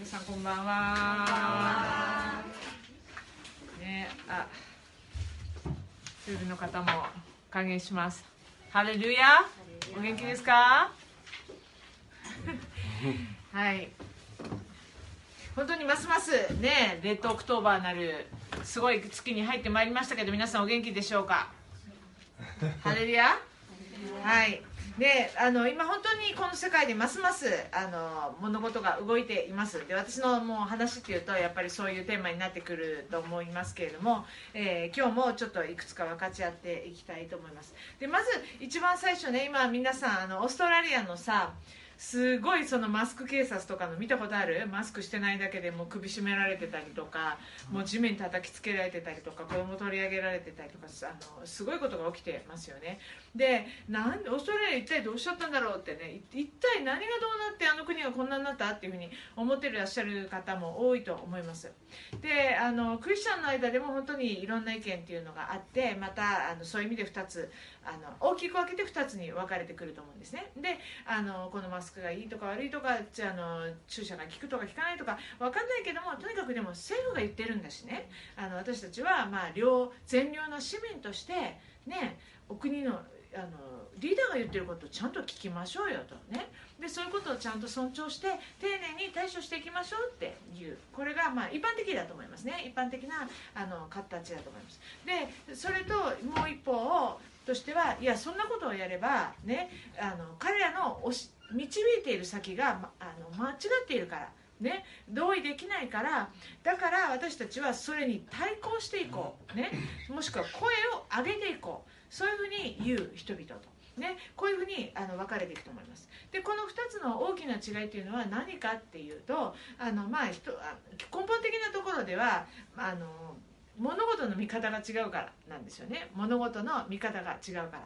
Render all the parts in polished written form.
さんこんばんは。ね、テレビの方も歓迎します。ハレルヤ。お元気ですか？はい。本当にますますね、レッドオクトーバーなるすごい月に入ってまいりましたけど、皆さんお元気でしょうか？ハレルヤ。はい。で、今本当にこの世界でますます物事が動いています。で、私のもう話っていうとやっぱりそういうテーマになってくると思いますけれども、今日もちょっといくつか分かち合っていきたいと思います。で、まず一番最初ね、今皆さんオーストラリアのさ、すごいそのマスク警察とかの見たことある？マスクしてないだけでもう首絞められてたりとか、もう地面に叩きつけられてたりとか、子供取り上げられてたりとか、すごいことが起きてますよね。で、オーストラリア一体どうしちゃったんだろうってね、一体何がどうなってあの国がこんなになったっていうふうに思ってらっしゃる方も多いと思います。で、クリスチャンの間でも本当にいろんな意見っていうのがあって、またそういう意味で2つ大きく分けて2つに分かれてくると思うんですね。で、このマスクがいいとか悪いとか、注射が効くとか効かないとか分かんないけども、とにかくでも政府が言ってるんだしね、私たちは善良な市民としてね、お国のリーダーが言ってることをちゃんと聞きましょうよとね。で、そういうことをちゃんと尊重して丁寧に対処していきましょうっていう、これが一般的だと思いますね。一般的な形だと思います。で、それともう一方としては、いやそんなことをやればね、彼らの導いている先が間違っているからね、同意できないから、だから私たちはそれに対抗していこうね、もしくは声を上げていこう、そういうふうに言う人々とね、こういうふうに分かれていくと思います。で、この2つの大きな違いというのは何かっていうと、根本的なところでは物事の見方が違うからなんですよね。物事の見方が違うから、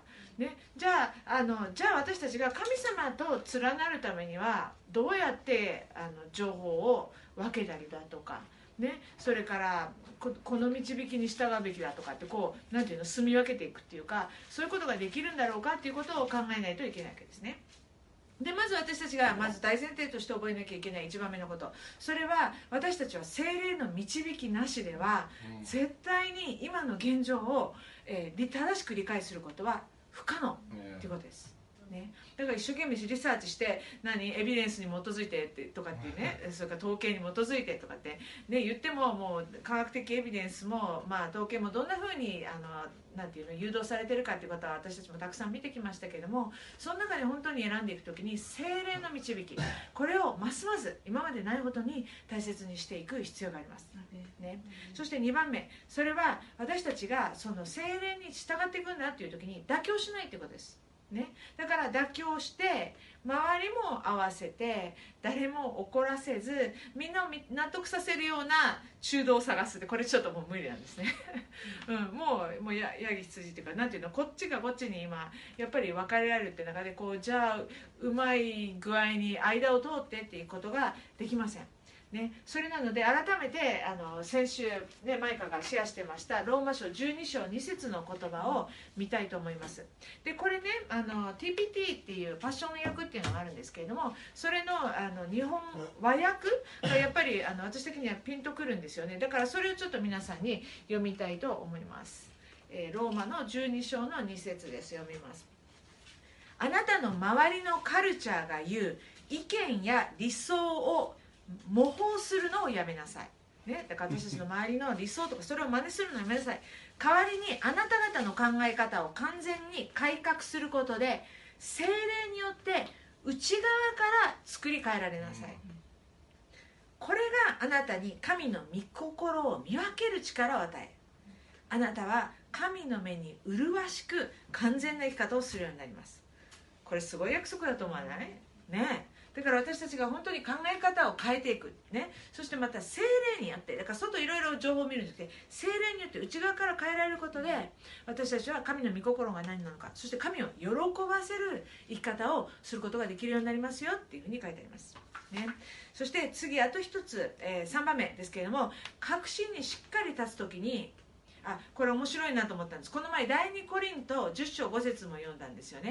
ね、じゃあ私たちが神様と連なるためにはどうやって情報を分けたりだとか、ね、それからこの導きに従うべきだとかってなんていうの、住み分けていくっていうか、そういうことができるんだろうかっていうことを考えないといけないわけですね。で、まず私たちが大前提として覚えなきゃいけない一番目のこと、それは私たちは聖霊の導きなしでは絶対に今の現状を、正しく理解することは不可能ということです、ね。だから一生懸命リサーチしてエビデンスに基づいてとかっていうね、それから統計に基づいてとかって、ね、言っても、もう科学的エビデンスも、統計もどんなふうになんていうの誘導されてるかっていうことは私たちもたくさん見てきましたけれども、その中で本当に選んでいくときに聖霊の導き、これをますます今までないほどに大切にしていく必要があります、ね。そして2番目、それは私たちがその聖霊に従っていくんだっていうときに妥協しないということですね。だから妥協して周りも合わせて誰も怒らせずみんなを納得させるような中道を探すって、これちょっともう無理なんですね、もうヤギ羊っていうか、なんていうの、こっちがこっちに今やっぱり分かれられるって中でじゃあうまい具合に間を通ってっていうことができませんね。それなので改めて先週、ね、マイカがシェアしてましたローマ書12章2節の言葉を見たいと思います。で、これねTPT っていうパッション訳っていうのがあるんですけれども、それの日本和訳がやっぱり私的にはピンとくるんですよね。だからそれをちょっと皆さんに読みたいと思います。ローマの12章の2節です。読みます。あなたの周りのカルチャーが言う意見や理想を模倣するのをやめなさい、ね。だから私たちの周りの理想とかそれを真似するのをやめなさい。代わりにあなた方の考え方を完全に改革することで聖霊によって内側から作り変えられなさい。これがあなたに神の御心を見分ける力を与え、あなたは神の目に麗しく完全な生き方をするようになります。これすごい約束だと思わないね。だから私たちが本当に考え方を変えていく、ね、そしてまた聖霊によって、だから外いろいろ情報を見るんじゃなくて聖霊によって内側から変えられることで、私たちは神の御心が何なのか、そして神を喜ばせる生き方をすることができるようになりますよっていうふうに書いてあります、ね。そして次あと一つ、3番目ですけれども、確信にしっかり立つときに、これ面白いなと思ったんです。この前第2コリント10章5節も読んだんですよね。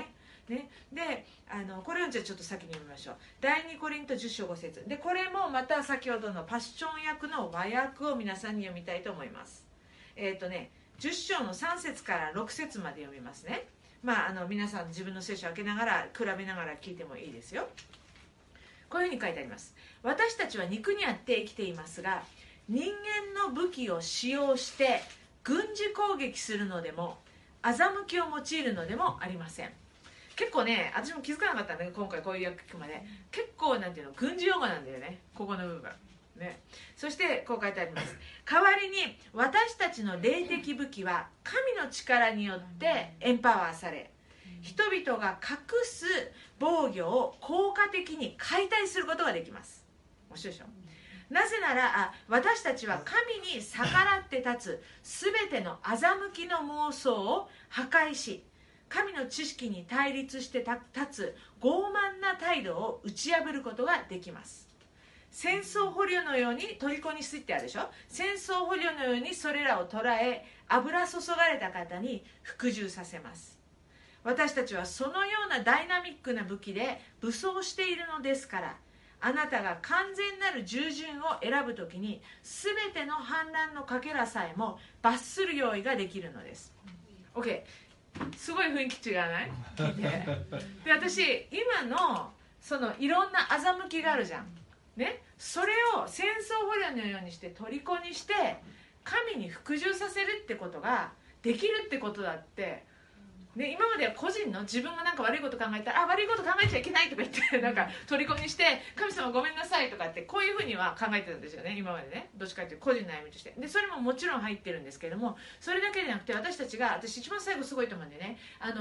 ね、でこれをじゃあちょっと先に読みましょう。第2コリント10章5節で、これもまた先ほどのパッション訳の和訳を皆さんに読みたいと思います。10章の3節から6節まで読みますね。皆さん自分の聖書を開けながら比べながら聞いてもいいですよ。こういうふうに書いてあります。私たちは肉にあって生きていますが、人間の武器を使用して軍事攻撃するのでも欺きを用いるのでもありません。結構ね、私も気づかなかったんだけど、今回こういう訳聞くまで結構なんていうの、軍事用語なんだよね、ここの部分ね。そしてこう書いてあります。代わりに私たちの霊的武器は神の力によってエンパワーされ、人々が隠す防御を効果的に解体することができます。面白いでしょ。なぜなら私たちは神に逆らって立つ全ての欺きの妄想を破壊し、神の知識に対立して立つ傲慢な態度を打ち破ることができます。戦争捕虜のように虜にすってあるでしょ。戦争捕虜のようにそれらを捕らえ、油注がれた方に服従させます。私たちはそのようなダイナミックな武器で武装しているのですから、あなたが完全なる従順を選ぶときに全ての反乱のかけらさえも罰する用意ができるのです。 OK、 すごい雰囲気違わない？聞いて。で、私今のそのいろんな欺きがあるじゃんね、それを戦争捕虜のようにして虜にして神に服従させるってことができるってことだってね、今までは個人の自分がなんか悪いこと考えたら、悪いこと考えちゃいけないとか言ってなんか虜にして神様ごめんなさいとかってこういうふうには考えてたんですよね、今までね。どっちかっていうと個人の悩みとして。でそれももちろん入ってるんですけれども、それだけじゃなくて私たちが、私一番最後すごいと思うんでね、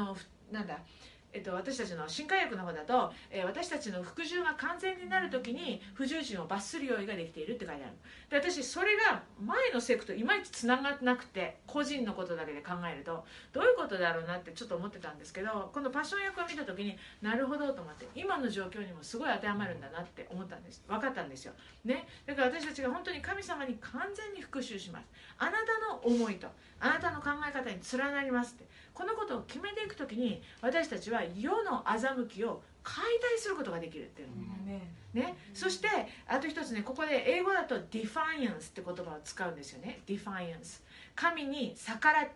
私たちの新海訳の方だと、私たちの服従が完全になるときに不従順を罰する用意ができているって書いてある。で私それが前のセクといまいちつながってなくて、個人のことだけで考えるとどういうことだろうなってちょっと思ってたんですけど、このパッション訳を見たときになるほどと思って、今の状況にもすごい当てはまるんだなって思ったんです。分かったんですよ、ね、だから私たちが本当に神様に完全に復讐します。あなたの思いとあなたの考え方に連なりますって、このことを決めていくときに私たちは世の欺きを解体することができるっていうの、ね、そしてあと一つね、ここで英語だと defiance って言葉を使うんですよね。 defiance、 神に逆らって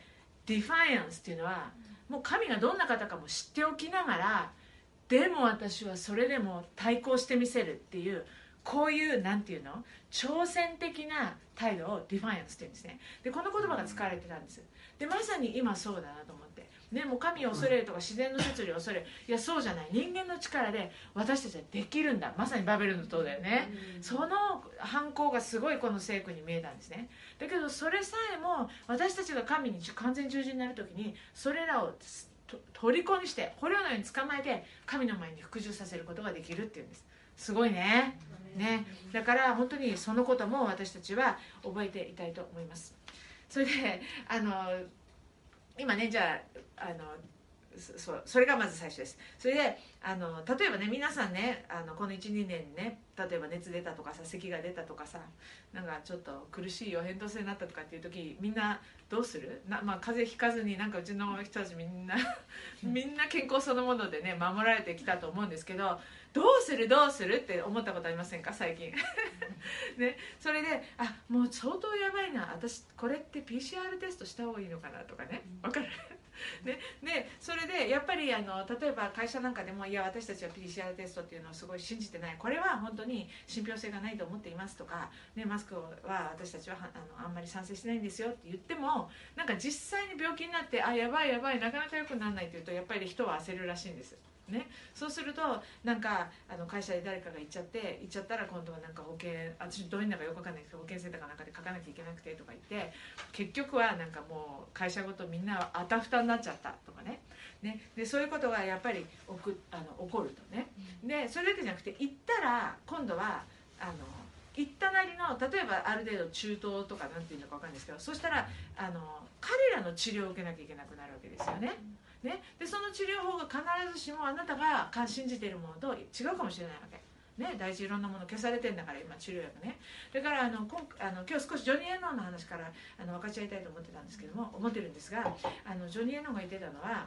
defiance っていうのはもう神がどんな方かも知っておきながら、でも私はそれでも対抗してみせるっていう、こういうなんていうの、挑戦的な態度をディファイアンスって言うんですね。でこの言葉が使われてたんです。でまさに今そうだなと思って、ね、もう神を恐れるとか自然の摂理を恐れる、いやそうじゃない、人間の力で私たちはできるんだ。まさにバベルの塔だよね。その反抗がすごいこの聖句に見えたんですね。だけどそれさえも私たちが神に完全従順になるときに、それらを虜にして捕虜のように捕まえて神の前に服従させることができるっていうんです。すごいね。だから本当にそのことも私たちは覚えていたいと思います。それで今ね、じゃあそれがまず最初です。それで例えばね、皆さんねこの 1,2 年にね、例えば熱出たとかさ、咳が出たとかさ、なんかちょっと苦しいよ、扁桃腺になったとかっていう時、みんなどうする風邪ひかずに、なんかうちの人たちみんな健康そのものでね守られてきたと思うんですけど、どうするって思ったことありませんか最近ね、それでもう相当やばいな、私これって PCR テストした方がいいのかなとかね、分かるね、でそれでやっぱり例えば会社なんかでも、いや私たちは PCR テストっていうのをすごい信じてない、これは本当に信憑性がないと思っていますとか、ね、マスクは私たちはあんまり賛成しないんですよって言っても、なんか実際に病気になってやばいなかなか良くならないっていうと、やっぱり人は焦るらしいんですね。そうするとなんか会社で誰かが行っちゃったら、今度はなんか保険、私どういうのかよく分かんないけど保険センターかなんかで書かなきゃいけなくてとか言って、結局はなんかもう会社ごとみんなあたふたになっちゃったとかね。でそういうことがやっぱり起こるとね。でそれだけじゃなくて、行ったら今度は行ったなりの、例えばある程度中東とかなんていうのか分かんないですけど、そしたら彼らの治療を受けなきゃいけなくなるわけですよね。でその治療法が必ずしもあなたが信じているものと違うかもしれないわけ、ね、大事いろんなもの消されてるんだから、今治療薬ね。だから今日少しジョニー・エノンの話から分かち合いたいと思ってるんですが、ジョニー・エノンが言ってたのは、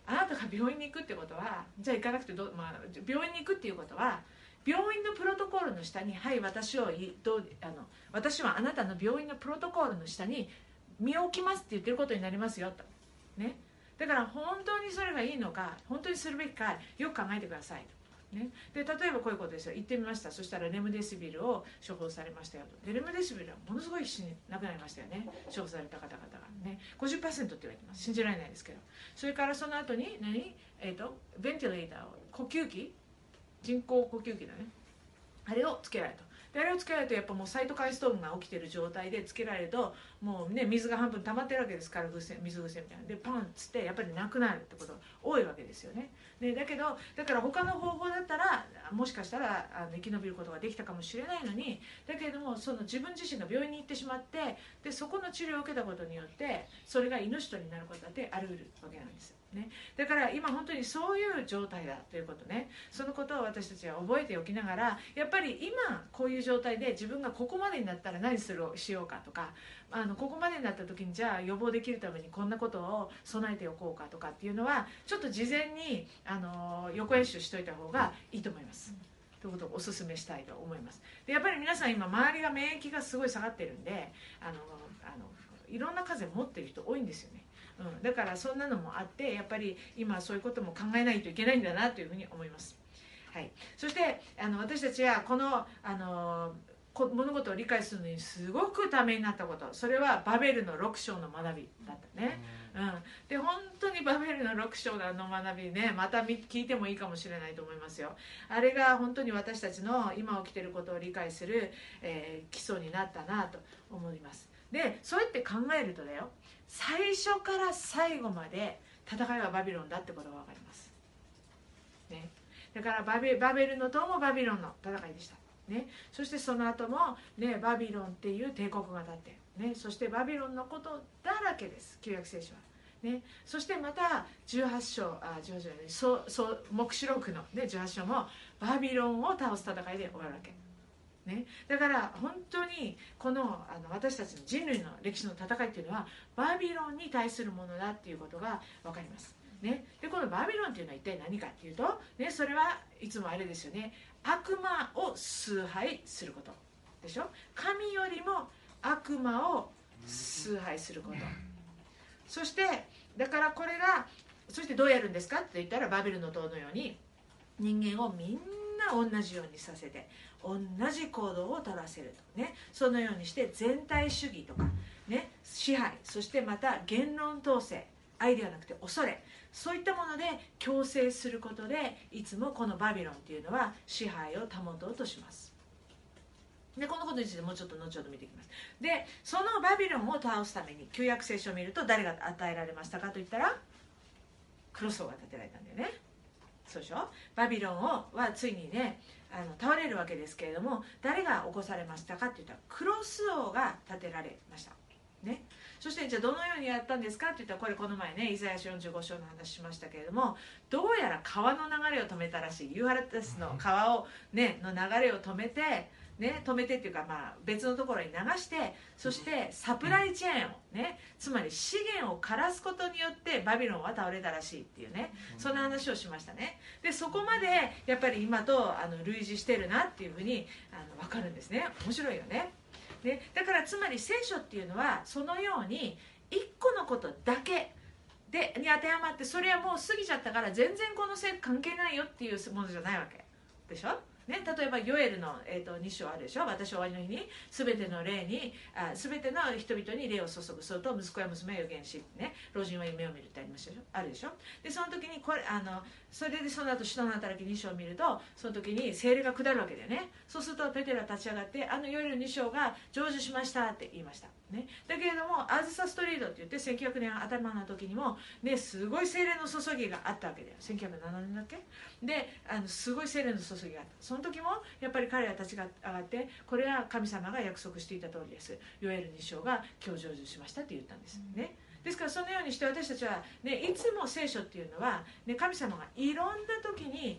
あなたが病院に行くってことは、じゃあ行かなくて病院に行くっていうことは、病院のプロトコールの下に、はい、私はあなたの病院のプロトコールの下に身を置きますって言ってることになりますよと、ね、だから本当にそれがいいのか、本当にするべきか、よく考えてくださいと、ね、で例えばこういうことですよ。行ってみました。そしたらレムデシビルを処方されましたよと。でレムデシビルはものすごい必死になくなりましたよね、処方された方々がね。 50% って言われてます。信じられないですけど。それからその後にベンティレーターを、呼吸器、人工呼吸器だね、あれをつけられた。であれをつけられると、やっぱもうサイトカインストームが起きてる状態でつけられると、もうね、水が半分溜まってるわけですから、水癖みたいなでパンっつってやっぱりなくなるってことが多いわけですよね。でだから他の方法だったらもしかしたら生き延びることができたかもしれないのに、だけれどもその自分自身が病院に行ってしまって、でそこの治療を受けたことによってそれが命取りになることだってあり得るわけなんですよね。だから今本当にそういう状態だということね、そのことを私たちは覚えておきながら、やっぱり今こういう状態で自分がここまでになったら何しようかとか、ここまでになった時にじゃあ予防できるためにこんなことを備えておこうかとかっていうのは、ちょっと事前に予行演習しといた方がいいと思います、ということをお勧めしたいと思います。でやっぱり皆さん今周りが免疫がすごい下がってるんで、いろんな風邪持ってる人多いんですよね。だからそんなのもあって、やっぱり今そういうことも考えないといけないんだなというふうに思います。はい、そして私たちはこの物事を理解するのにすごくためになったこと、それはバベルの6章の学びだったね。で本当にバベルの6章の学びね、また聞いてもいいかもしれないと思いますよ。あれが本当に私たちの今起きていることを理解する、基礎になったなと思います。でそうやって考えるとだよ、最初から最後まで戦いはバビロンだってことが分かります、ね、だからバベルの塔もバビロンの戦いでした、ね、そしてその後も、ね、バビロンっていう帝国が立って、ね、そしてバビロンのことだらけです、旧約聖書は、ね、そしてまた18章黙示録の、ね、18章もバビロンを倒す戦いで終わるわけね、だから本当にこの私たちの人類の歴史の戦いっていうのはバビロンに対するものだっていうことが分かります、ね、でこのバビロンっていうのは一体何かっていうと、ね、それはいつもあれですよね、悪魔を崇拝することでしょ。神よりも悪魔を崇拝すること、そしてだからこれがそしてどうやるんですかって言ったら、バビルの塔のように人間をみんな同じようにさせて同じ行動を取らせると、ね、そのようにして全体主義とか、ね、支配、そしてまた言論統制、愛ではなくて恐れ、そういったもので強制することで、いつもこのバビロンっていうのは支配を保とうとします。でこのことについてもうちょっと後ほど見ていきます。でそのバビロンを倒すために旧約聖書を見ると誰が与えられましたかといったら、クロス王が建てられたんだよね。そうでしょ。バビロンはついにね倒れるわけですけれども、誰が起こされましたかって言ったらクロス王が建てられました、ね、そしてじゃあどのようにやったんですかって言ったら、この前ねイザヤ書45章の話しましたけれども、どうやら川の流れを止めたらしい。ユーフラテスの川を、ね、の流れを止めてっていうか、別のところに流して、そしてサプライチェーンをね、つまり資源を枯らすことによってバビロンは倒れたらしいっていうね、そんな話をしましたね。でそこまでやっぱり今と類似してるなっていうふうに分かるんですね。面白いよね。でだからつまり聖書っていうのはそのように一個のことだけに当てはまって、それはもう過ぎちゃったから全然この聖句関係ないよっていうものじゃないわけでしょ。ね、例えばヨエルの、2章あるでしょ。私は終わりの日に全ての人々に霊を注ぐ、そうと息子や娘は予言し、ね、老人は夢を見るってあるでしょ。でその時にそれでその後使徒の働き2章を見ると、その時に聖霊が下るわけだよね。そうするとペテロは立ち上がって、ヨエル2章が成就しましたって言いました、ね、だけれどもアズサストリートって言って1900年頭の時にも、ね、すごい聖霊の注ぎがあったわけだよ。1907年だっけですごい聖霊の注ぎがあった。その時もやっぱり彼らたちが上がって、これは神様が約束していた通りです、ヨエル2章が今日成就しましたって言ったんです、ね、ですからそのようにして私たちは、ね、いつも聖書っていうのは、ね、神様がいろんな時に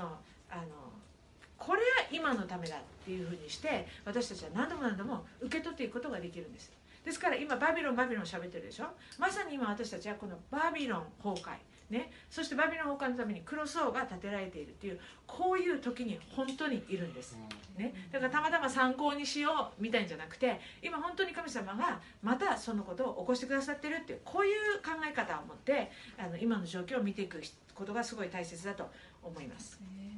これは今のためだっていうふうにして私たちは何度も何度も受け取っていくことができるんです。ですから今バビロン喋ってるでしょ。まさに今私たちはこのバビロン崩壊、 ね、そしてバビロン崩壊のために黒荘が建てられているっていう、こういう時に本当にいるんです、ね、だからたまたま参考にしようみたいんじゃなくて、今本当に神様がまたそのことを起こしてくださってるっていう、こういう考え方を持って今の状況を見ていくことがすごい大切だと思います。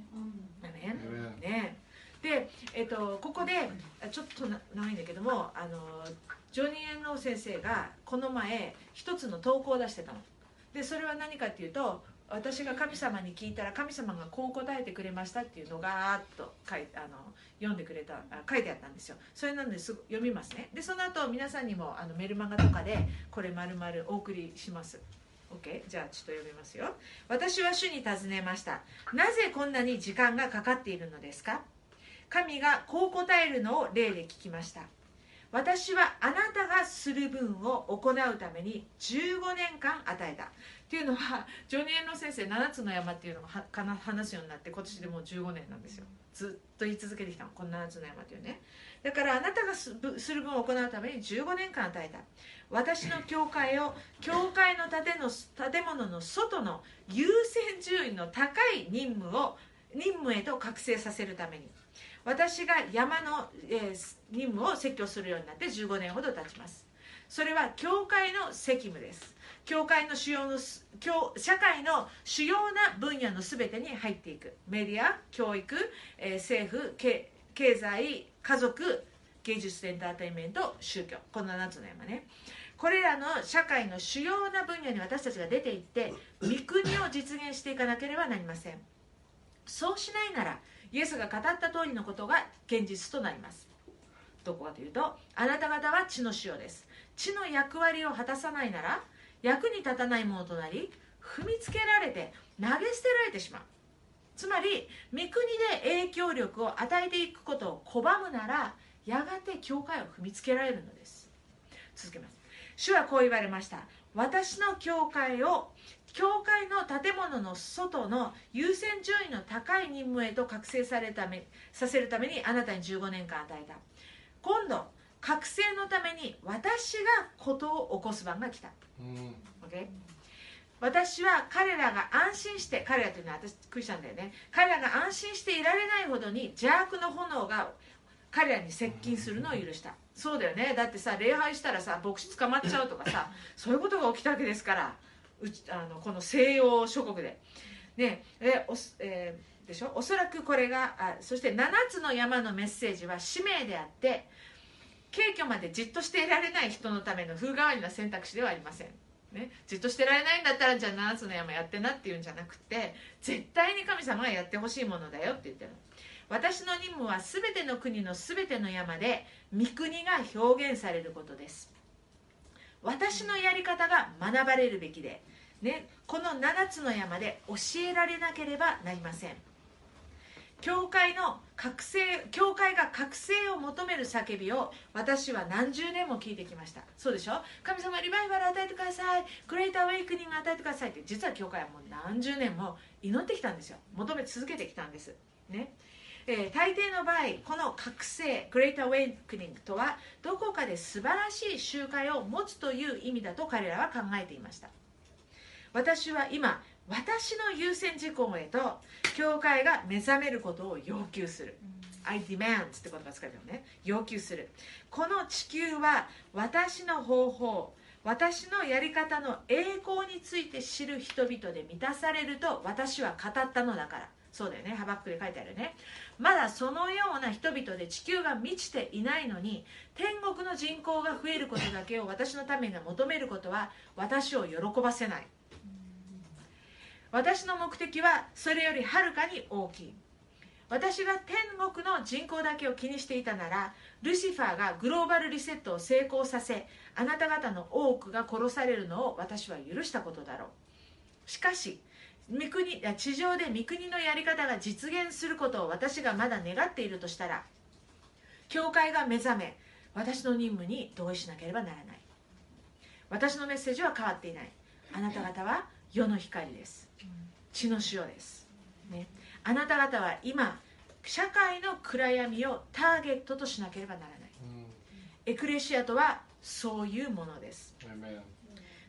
ね、で、ここでちょっと長いんだけども、ジョニー・エンノー先生がこの前一つの投稿を出してたので、それは何かっていうと、私が神様に聞いたら神様がこう答えてくれましたっていうのが読んでくれた、書いてあったんですよ。それなので読みますね。でその後皆さんにもメルマガとかでこれ丸々お送りします。 OK、 じゃあちょっと読みますよ。私は主に尋ねました。なぜこんなに時間がかかっているのですか。神がこう答えるのを例で聞きました。私はあなたがする分を行うために15年間与えたっていうのは、ジョニー・エンノー先生7つの山っていうのを話すようになって今年でもう15年なんですよ。ずっと言い続けてきたの、この7つの山っていうね。だからあなたがする分を行うために15年間与えた。私の教会を教会の建物の外の優先順位の高い任務へと覚醒させるために、私が山の、任務を説教するようになって15年ほど経ちます。それは教会の責務です。教会の社会の主要な分野の全てに入っていく。メディア、教育、政府、経済、家族、芸術、エンターテインメント、宗教、この7つの山ね。これらの社会の主要な分野に私たちが出ていって御国を実現していかなければなりません。そうしないならイエスが語った通りのことが現実となります。どこかというと、あなた方は地の塩です。地の役割を果たさないなら役に立たないものとなり、踏みつけられて投げ捨てられてしまう。つまり御国で影響力を与えていくことを拒むなら、やがて教会を踏みつけられるのです。続けます。主はこう言われました。私の教会を教会の建物の外の優先順位の高い任務へと覚醒させるためにあなたに15年間与えた。今度覚醒のために私がことを起こす番が来た、okay？ 私は彼らが安心して、彼らというのは私クリスチャンだよね、彼らが安心していられないほどに邪悪の炎が彼らに接近するのを許した。そうだよね、だってさ、礼拝したらさ牧師捕まっちゃうとかさ、そういうことが起きたわけですから、この西洋諸国でね。でしょ。おそらくこれがそして7つの山のメッセージは使命であって、軽挙までじっとしていられない人のための風変わりな選択肢ではありません、ね、じっとしてられないんだったらじゃあ7つの山やってなっていうんじゃなくて、絶対に神様がやってほしいものだよって言ってるの。私の任務は全ての国の全ての山で御国が表現されることです。私のやり方が学ばれるべきで、ね、この7つの山で教えられなければなりません。教会が覚醒を求める叫びを私は何十年も聞いてきました。そうでしょ。神様リバイバル与えてください、グレートアウェイクニング与えてくださいって、実は教会はもう何十年も祈ってきたんですよ。求め続けてきたんですね。大抵の場合、この覚醒グレートアウェイクニングとはどこかで素晴らしい集会を持つという意味だと彼らは考えていました。私は今、私の優先事項へと教会が目覚めることを要求する。I demand って言葉使うよね。要求する。この地球は私の方法、私のやり方の栄光について知る人々で満たされると私は語ったのだから。そうだよね、ハバックで書いてあるよね。まだそのような人々で地球が満ちていないのに、天国の人口が増えることだけを私のために求めることは私を喜ばせない。私の目的はそれよりはるかに大きい。私が天国の人口だけを気にしていたなら、ルシファーがグローバルリセットを成功させ、あなた方の多くが殺されるのを私は許したことだろう。しかし地上で御国のやり方が実現することを私がまだ願っているとしたら、教会が目覚め私の任務に同意しなければならない。私のメッセージは変わっていない。あなた方は世の光です。地の塩です、ね、あなた方は今社会の暗闇をターゲットとしなければならない、エクレシアとはそういうものです。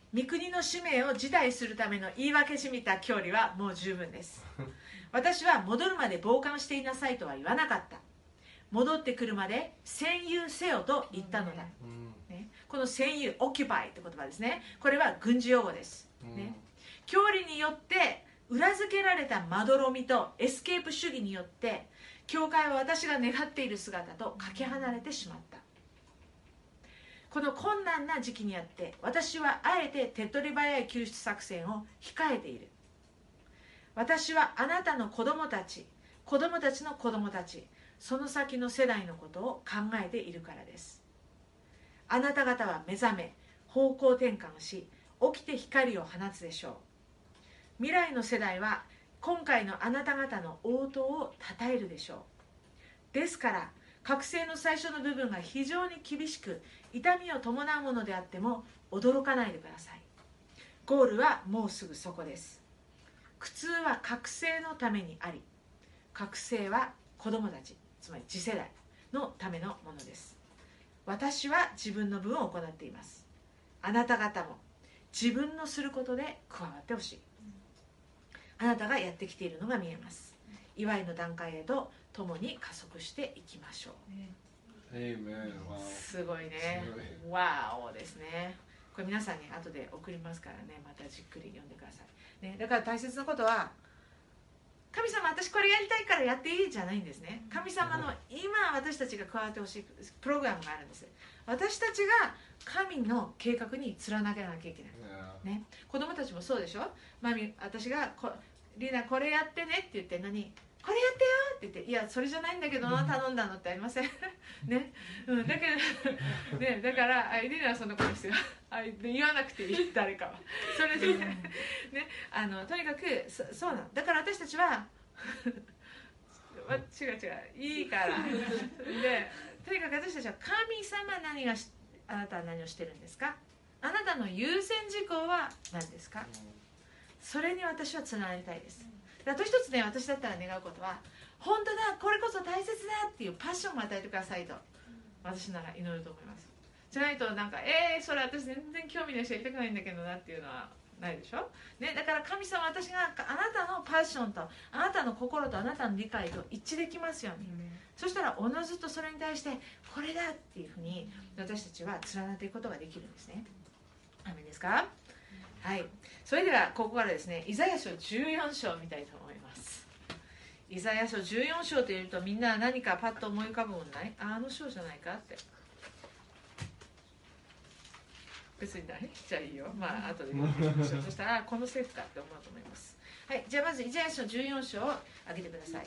御国の使命を辞退するための言い訳しみた教理はもう十分です。私は戻るまで傍観していなさいとは言わなかった。戻ってくるまで占有せよと言ったのだ、ね、この占有、オキュパイって言葉ですね。これは軍事用語です、ね、教理によって裏付けられたまどろみとエスケープ主義によって教会は私が願っている姿とかけ離れてしまった。この困難な時期にあって私はあえて手っ取り早い救出作戦を控えている。私はあなたの子供たち、子供たちの子供たち、その先の世代のことを考えているからです。あなた方は目覚め方向転換し起きて光を放つでしょう。未来の世代は今回のあなた方の応答を称えるでしょう。ですから覚醒の最初の部分が非常に厳しく痛みを伴うものであっても驚かないでください。ゴールはもうすぐそこです。苦痛は覚醒のためにあり、覚醒は子供たち、つまり次世代のためのものです。私は自分の分を行っています。あなた方も自分のすることで加わってほしい。あなたがやってきているのが見えます。祝いの段階へと共に加速していきましょう。すごいね。ワオですね。これ皆さんに後で送りますからね、またじっくり読んでください、ね、だから大切なことは神様私これやりたいからやっていいじゃないんですね。神様の今私たちが加わってほしいプログラムがあるんです。私たちが神の計画に連ならなきゃいけない、ね、子供たちもそうでしょ。マミ私がリナこれやってねって言って何これやってよって言っていやそれじゃないんだけどな頼んだのってありませんね、だけど、ね、だからリナはそんなことですよ言わなくていい誰かはそれで、ね、とにかくそうなの。だから私たちは違ういいからでとにかく私たちは神様あなたは何をしてるんですか。あなたの優先事項は何ですか。それに私はつながりたいです。あと一つね、私だったら願うことは本当だこれこそ大切だっていうパッションを与えてくださいと私なら祈ると思います。じゃないとなんかそれ私全然興味ないしやりたくないんだけどなっていうのはないでしょ、ね、だから神様私があなたのパッションとあなたの心とあなたの理解と一致できますように、そしたらおのずとそれに対してこれだっていうふうに私たちは連なっていくことができるんですね。アメンですか。はい、それではここからですねイザヤ書14章を見たいと思います。イザヤ書14章というとみんな何かパッと思い浮かぶものない？あの章じゃないかって別にないじゃあいいよ、まあ後で見てみましょうそしたらこのセーフかって思うと思います。はい、じゃあまずイザヤ書14章を開けてください、はい、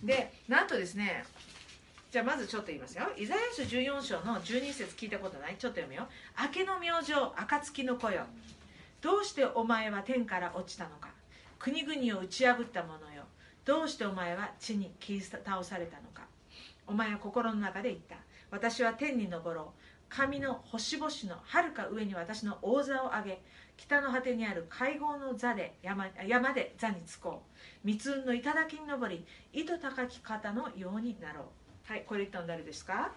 でなんとですねじゃあまずちょっと言いますよ。イザヤ書14章の12節聞いたことない？ちょっと読むよ。明けの明星暁の子よ、どうしてお前は天から落ちたのか。国々を打ち破った者よ、どうしてお前は地に切り倒されたのか。お前は心の中で言った。私は天に昇ろう。神の星々のはるか上に私の王座を上げ、北の果てにある会合の座で 山で座につこう。密雲の頂に登り、井戸高き方のようになろう。はい、これ言ったの誰ですか？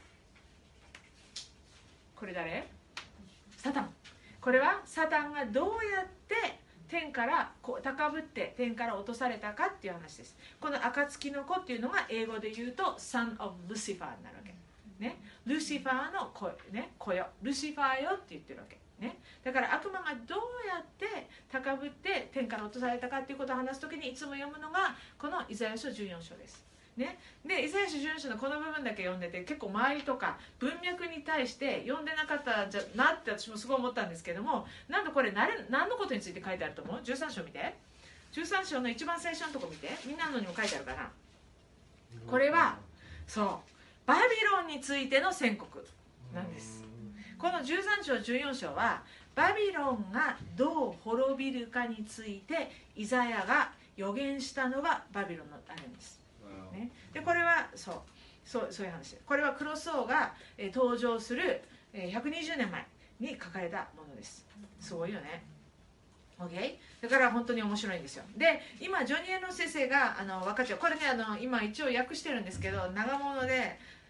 これ誰？サタン。これはサタンがどうやって天から高ぶって天から落とされたかっていう話です。この暁の子っていうのが英語で言うと Son of Lucifer になるわけ、ね、ルシファーの子、ね、子よ、ルシファーよって言ってるわけ、ね、だから悪魔がどうやって高ぶって天から落とされたかっていうことを話すときにいつも読むのがこのイザヤ書14章です、ね、でイザヤ書14章のこの部分だけ読んでて結構周りとか文脈に対して読んでなかったんじゃなって私もすごい思ったんですけども、なんとこれ何のことについて書いてあると思う？13章見て、13章の一番最初のとこ見て、みんなのにも書いてあるかな。これはそうバビロンについての宣告なんです。この13章14章はバビロンがどう滅びるかについてイザヤが予言したのがバビロンのあれです、ね、でこれはそういう話で、これはクロス王が登場する120年前に書かれたものです。すごいよね。 OK？ だから本当に面白いんですよ。で今ジョニー・エノ先生が分かっちゃうこれね今一応訳してるんですけど長物で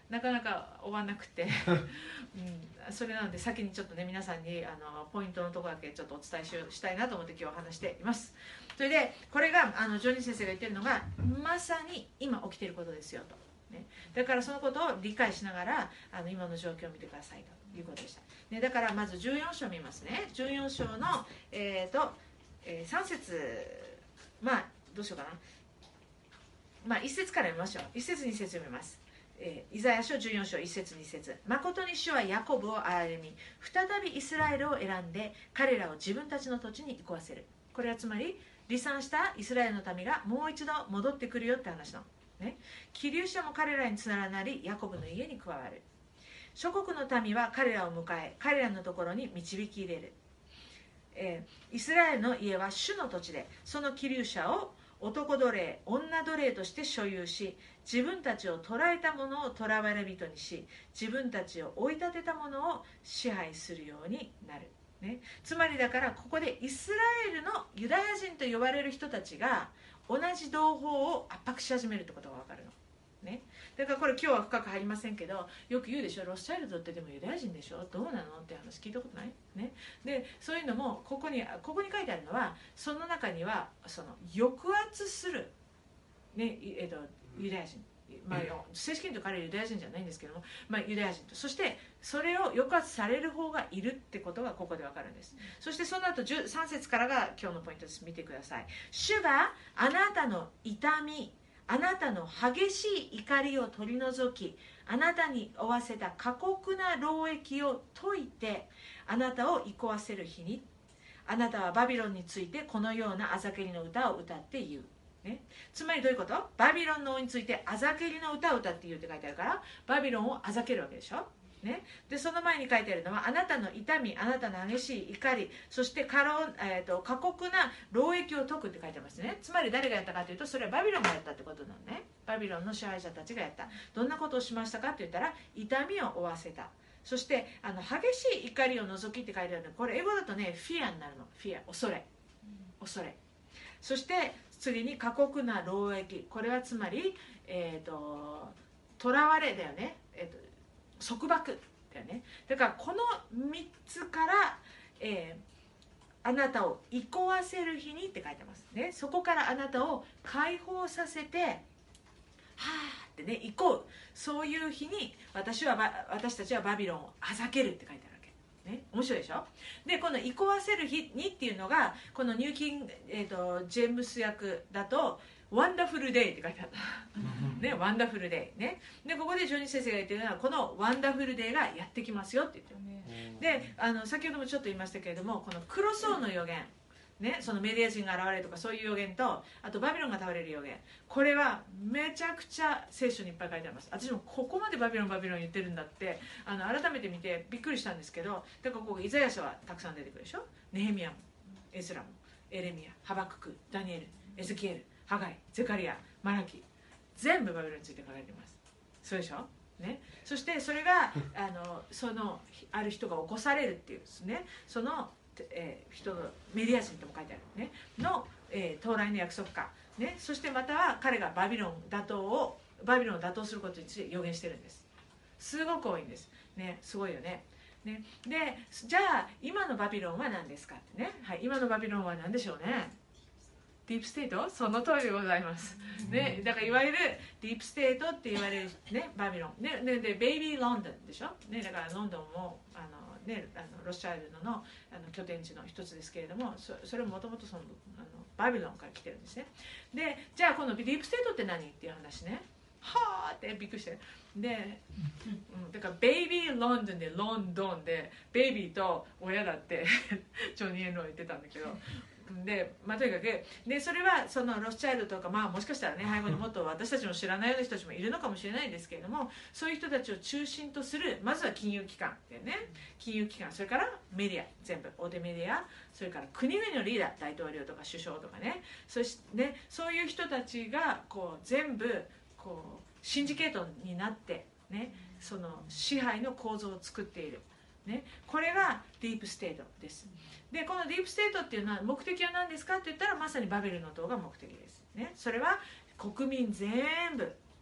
なかなか終わんなくて、それなので先にちょっとね皆さんにポイントのところだけちょっとお伝えしたいなと思って今日話しています。それでこれがジョニー先生が言ってるのがまさに今起きていることですよと、ね、だからそのことを理解しながら今の状況を見てくださいということでした、ね、だからまず14章を見ますね。14章の、3節どうしようかな、1節から読みましょう。1節2節読みます。イザヤ書14章1節2節。誠に主はヤコブを憐れみ再びイスラエルを選んで彼らを自分たちの土地に行わせる。これはつまり離散したイスラエルの民がもう一度戻ってくるよって話の、ね、寄留者も彼らに連なりヤコブの家に加わる。諸国の民は彼らを迎え彼らのところに導き入れる。イスラエルの家は主の土地でその寄留者を男奴隷女奴隷として所有し自分たちを捕らえた者を捕らわれ人にし自分たちを追い立てた者を支配するようになる、ね、つまりだからここでイスラエルのユダヤ人と呼ばれる人たちが同じ同胞を圧迫し始めるってことが分かるの、ね、だからこれ今日は深く入りませんけどよく言うでしょ、ロスチャイルドってでもユダヤ人でしょ、どうなのって話聞いたことない、ね、でそういうのもここに書いてあるのはその中にはその抑圧する、ねユダヤ人、正式にと彼はユダヤ人じゃないんですけども、ユダヤ人とそしてそれを抑圧される方がいるってことがここで分かるんです。そしてその後3節からが今日のポイントです。見てください。主があなたの痛みあなたの激しい怒りを取り除きあなたに負わせた過酷な労役を解いてあなたを憩わせる日にあなたはバビロンについてこのようなあざけりの歌を歌って言う、ね、つまりどういうこと？バビロンの王についてあざけりの歌を歌って言うって書いてあるからバビロンをあざけるわけでしょ、ね、でその前に書いてあるのはあなたの痛みあなたの激しい怒りそして過酷な労役を解くって書いてますね。つまり誰がやったかというとそれはバビロンがやったってことなのね。バビロンの支配者たちがやった。どんなことをしましたかって言ったら痛みを負わせた。そして激しい怒りを除きって書いてあるの。これ英語だとねフィアになるの。フィア、恐れ。そして次に過酷な労役。これはつまり囚われだよね。束縛だよね。だからこの3つから、あなたを憩わせる日にって書いてますね。そこからあなたを解放させてはーってね憩う、そういう日に私たちはバビロンをあざけるって書いてあるわけ、ね、面白いでしょ。でこの憩わせる日にっていうのがこのニューキング、ジェームス訳だとワンダフルデイって書いてあるね、ワンダフルデイね。でここでジョニー先生が言ってるのはこのワンダフルデイがやってきますよって言ってる。で先ほどもちょっと言いましたけれどもこのクロス王の予言ね、そのメディア人が現れるとかそういう予言とあとバビロンが倒れる予言、これはめちゃくちゃ聖書にいっぱい書いてあります。私もここまでバビロン言ってるんだって改めて見てびっくりしたんですけど、だからここイザヤ書はたくさん出てくるでしょ。ネヘミヤもエズラもエレミヤ、ハバクク、ダニエル、エゼキエル、ハガイ、ゼカリア、マラキ、全部バビロンについて書かれています。そうでしょ、ね、そしてそれがある人が起こされるっていうですね、その人のメディア人とも書いてある、ね、の、到来の約束か、ね、そしてまたは彼がバビロンを打倒することについて予言してるんです。すごく多いんです、ね、すごいよね。ねでじゃあ今のバビロンは何ですかってね、はい、今のバビロンは何でしょうね。ディープステート、その通りでございます、ね、だからいわゆるディープステートって言われる、ね、バビロン、ね、でベイビーロンドンでしょ、ね、だからロンドンもロスチャイルドの拠点地の一つですけれども、それももともとバビロンから来てるんですね。でじゃあこのディープステートって何っていう話ね、はーってびっくりしてで、だからベイビーロンドンでロンドンでベイビーと親だってジョニー・エンロー言ってたんだけどで、とにかくでそれはそのロスチャイルドとか、もしかしたらね背後にもっと私たちの知らないような人たちもいるのかもしれないですけれども、そういう人たちを中心とするまずは金融機関だよね。金融機関、それからメディア、全部大手メディア、それから国々のリーダー、大統領とか首相とかね、そしてね、そういう人たちがこう全部こうシンジケートになってね、その支配の構造を作っている、ね、これがディープステートです。でこのディープステートっていうのは目的は何ですかって言ったらまさにバベルの塔が目的です、ね、それは国民全部、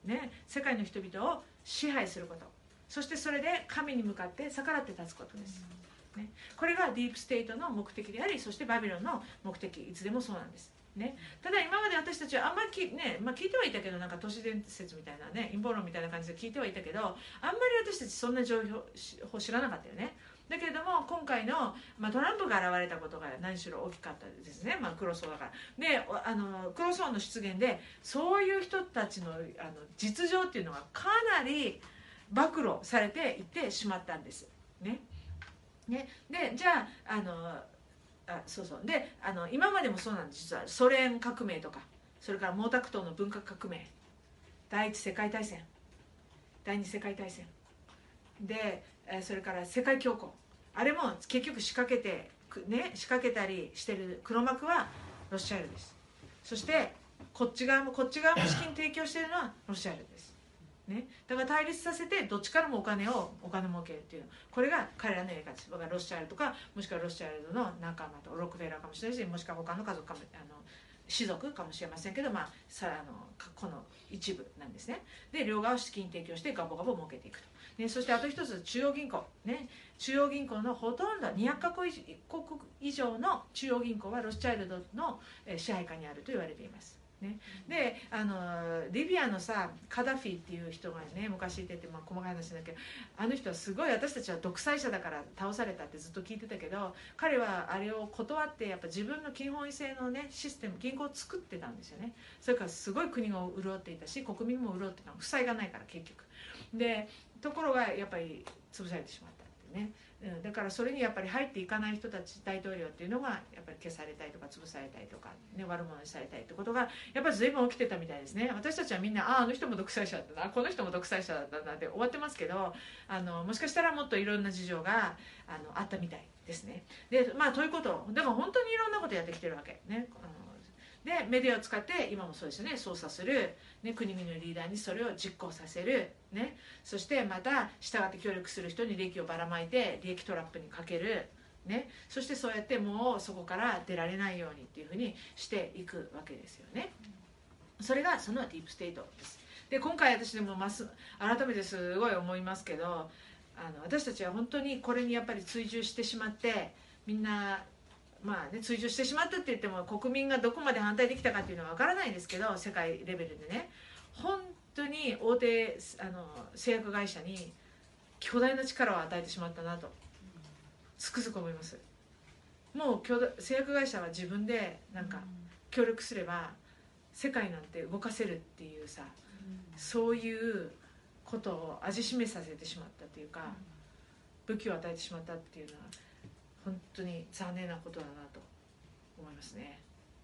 ね、世界の人々を支配すること、そしてそれで神に向かって逆らって立つことです、ね、これがディープステートの目的であり、そしてバビロンの目的、いつでもそうなんですね。ただ今まで私たちはあんまり聞いてはいたけど、なんか都市伝説みたいなね、陰謀論みたいな感じで聞いてはいたけど、あんまり私たちそんな情報知らなかったよね。だけれども今回の、トランプが現れたことが何しろ大きかったですね、黒荘だから。で黒荘の出現でそういう人たちの実情っていうのがかなり暴露されていってしまったんですね。でじゃあそうそうで今までもそうなんです。実はソ連革命とか、それから毛沢東の文化革命、第一次世界大戦、第二次世界大戦で、それから世界恐慌、あれも結局仕掛けたりしてる黒幕はロシアルです。そしてこっち側も資金提供しているのはロシアルですね、だから対立させてどっちからもお金儲けるっていう、これが彼らのやり方です。だからロシアルとか、もしくはロシアルの仲間とロックフェラーかもしれないし、もしくは他の家族かも士族かもしれませんけど、この一部なんですね。で両側を資金提供してガボガボ儲けていくと、そしてあと一つ中央銀行、中央銀行のほとんど200カ国以上の中央銀行はロスチャイルドの支配下にあると言われていますでリビアのカダフィっていう人がね昔いてて、細かい話だけど、あの人はすごい、私たちは独裁者だから倒されたってずっと聞いてたけど、彼はあれを断ってやっぱ自分の金本位制のねシステム、銀行を作ってたんですよね。それからすごい国が潤っていたし、国民も潤ってたの、負債がないから結局で、ところがやっぱり潰されてしまったってね、だからそれにやっぱり入っていかない人たち、大統領っていうのがやっぱり消されたりとか潰されたりとか、悪者にされたりってことがやっぱり随分起きてたみたいですね。私たちはみんなあの人も独裁者だったな、この人も独裁者だったなって終わってますけど、もしかしたらもっといろんな事情があったみたいですね。でということだから本当にいろんなことやってきてるわけね。でメディアを使って今もそうですよね、操作する、国々のリーダーにそれを実行させる、そしてまた従って協力する人に利益をばらまいて利益トラップにかける、そしてそうやってもうそこから出られないようにっていうふうにしていくわけですよね。それがそのディープステートです。で今回私でも改めてすごい思いますけど、私たちは本当にこれにやっぱり追従してしまって、みんな追従してしまったって言っても国民がどこまで反対できたかっていうのは分からないんですけど、世界レベルでね、本当に大手製薬会社に巨大な力を与えてしまったなとつくづく思います。もう製薬会社は自分で協力すれば世界なんて動かせるっていうそういうことを味しめさせてしまったというか、武器を与えてしまったっていうのは本当に残念なことだなと思いますね。